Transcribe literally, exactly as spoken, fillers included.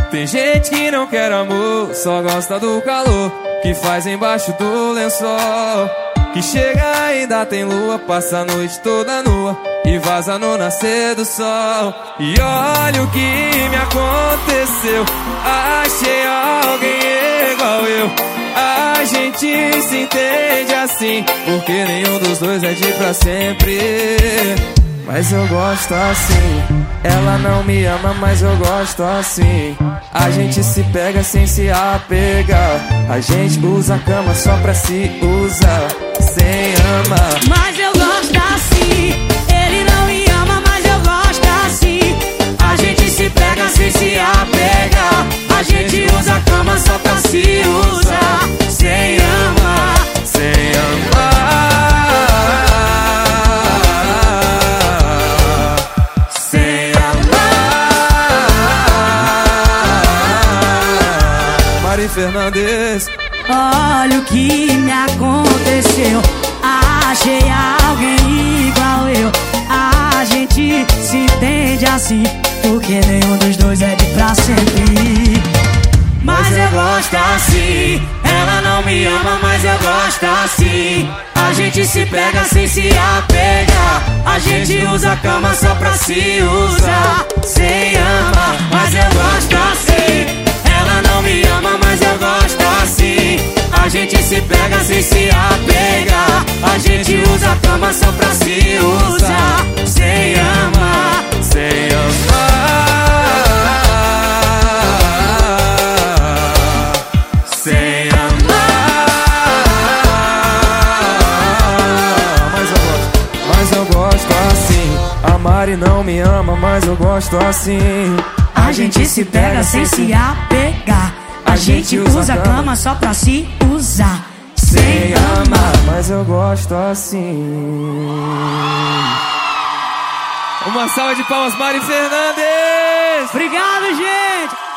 Tem gente que não quer amor, só gosta do calor que faz embaixo do lençol. Que chega ainda tem lua, passa a noite toda nua e vaza no nascer do sol. E olha o que me aconteceu, achei alguém igual eu. A gente se entende assim, porque nenhum dos dois é de pra sempre. Mas eu gosto assim. Ela não me ama, mas eu gosto assim. A gente se pega sem se apegar. A gente usa a cama só pra se usar, sem amar. Mas eu gosto assim. Ele não me ama, mas eu gosto assim. A gente se pega sem se apegar. A gente usa a cama só pra se usar, sem amar, sem amar, sem amar. Mari Fernandes. Olha o que me aconteceu, achei alguém igual eu. A gente se entende assim, porque nenhum dos dois é de pra sempre. Mas eu gosto assim. Ela não me ama, mas eu gosto assim. A gente se pega sem se apegar. A gente usa a cama só pra se usar, sem amar. Mas eu gosto assim. Ela não me ama, mas eu gosto assim. A gente se pega sem se apegar. A gente usa a cama só pra se usar, sem amar, sem amar, sem amar. Mas eu gosto, mas eu gosto assim. A Mari não me ama, mas eu gosto assim. A gente se pega sem se apegar. A gente usa a cama só pra se usar, sem amar. Mas eu gosto assim. Uma salva de palmas, Mari Fernandes! Obrigado, gente!